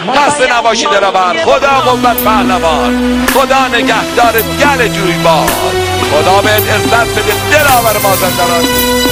خسته نباشی دلاور. خدا قوت پهلوان، خدا نگهدار گل جویبار، خدا بهت عزت بده دلاور مازندران.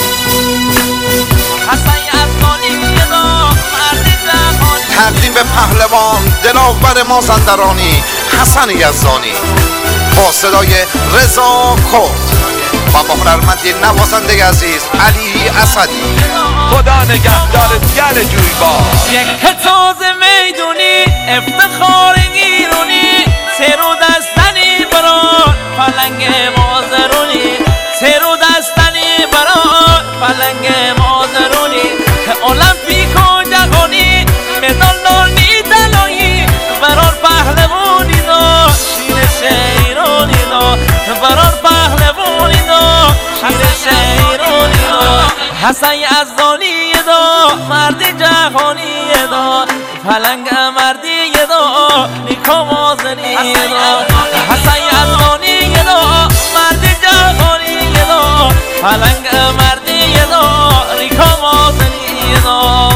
تقدیم به پهلوان دلاور مازندرانی حسن یزدانی با صدای رضا کرد و با هنرمند نوازنده عزیز علی اسدی. خدا نگهدار گل جویبار. یک تاز میدونی افتخار ایرانی، سرو دستنی بران پلنگ مازرونی، سرو دستنی بران پلنگ مازرونی، المپیک و جهانی مدال داری طلایی بران پهلوانی دا شیر شیرانی دا، بران پهلوانی دا شیر شیرانی دا. حسن یزدانی دا مرد جهانی دا، پلنگ مردی دا نیکا مازنی دا. حسن یزدانی دا مرد جهانی دا، پلنگ مردی دا نیکا مازنی دا.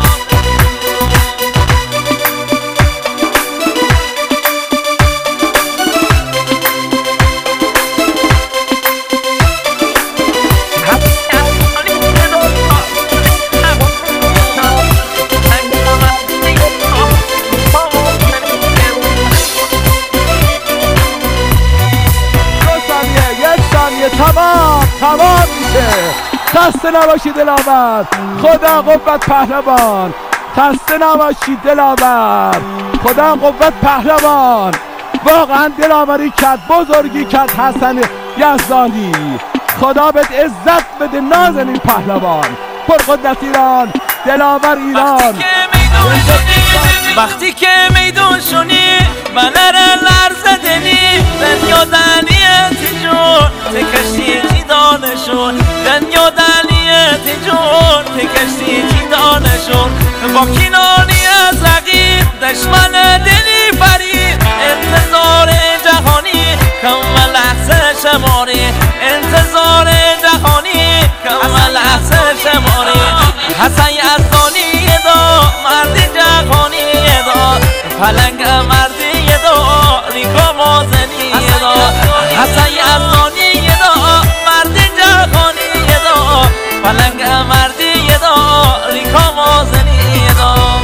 تمام میشه. خسته نباشی دلاور. خدا قوت پهلوان. خسته نباشی دلاور. خدا قوت پهلوان. واقعا دلاوری کرد، بزرگی کرد حسن یزدانی. خدا بهت عزت بده نازنین پهلوان. پرقدرت ایران، دلاور ایران. وقتی که میدون شونی بنر لرز دنی، دنیا دنیت جون تکشی چی دانشون، دنیا دنیت جون تکشی چی دانشون. با کینانی از رقیب دشمن دلی فرید، انتظار جهانی کم لحظه شماری، انتظار جهانی کم لحظه شماری. حسن یزدانی دا مرد جهانی دا، پلنگ مردی دا نیکا مازنی دا. حسن یزدانی دا مرد جهانی دا، پلنگ مردی دا نیکا مازنی دا.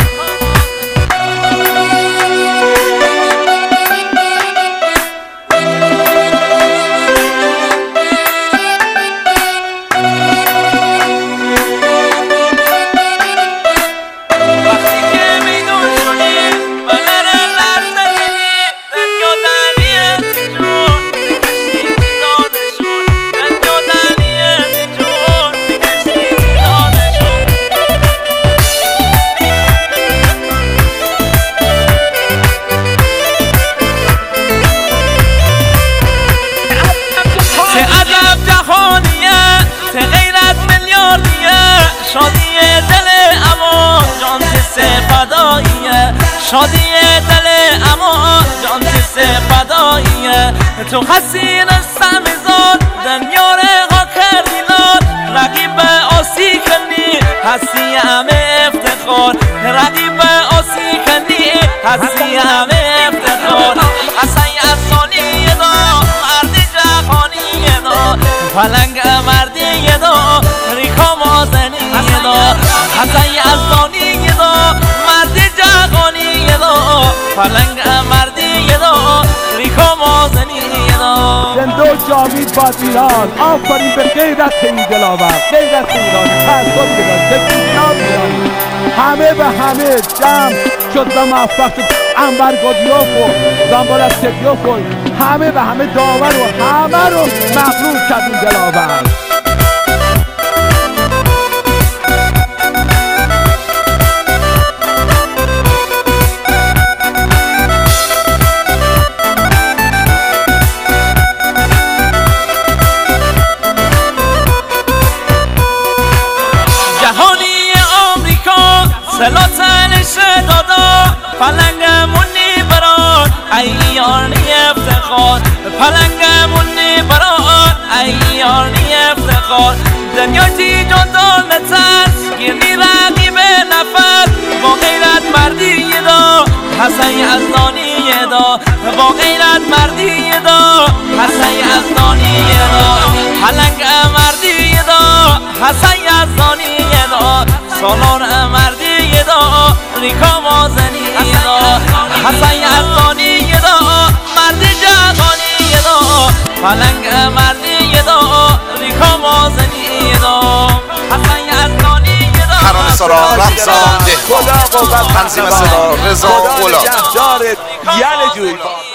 شادی دل اما جان فداییه، شادی دل اما جان فداییه. تو حسین سمزاد دنیا رها کردی لاد، رقیب آسی کنی هستی همه افتخار، رقیب آسی کنی هستی همه افتخار. حسن یزدانی دا مرد جهانی دا، پلنگ مردی دا نیکا مازنی دا. حسن یزدانی دا مرد جهانی دا، پلنگ مردی دا نیکا مازنی دا. زنده و جاوید باد ایران. آفرین به غیرت این دلاور، غیرت ایران، تعصب ایران، تکنیکات ایران. همه به همه جمع شد و موفق شد. انور گودیوف و زنبال سدیوف و همه به همه داور و همه رو مغلوب کرد این دلاور. سلاتنش دادا پلنگمونی بران ایانی افتخار، پلنگمونی بران ایانی افتخار. دنیا تی جدا نترس گیری رقیب نفر، با غیرت مردی دا حسن یزدانی دا با غیرت مردی دا حسن یزدانی دا پلنگ مردی دا حسن یزدانی دا سالار مردی دا ریکا مازنی دا حسن یزدانی دا مرد جهانی دا پلنگ مردی دا ریکا مازنی دا حسن یزدانی دا ترانه سرا رمضان دهقان خدا قوت تنظیم صدا رضا خدا غلام نگهدارت یل جویبار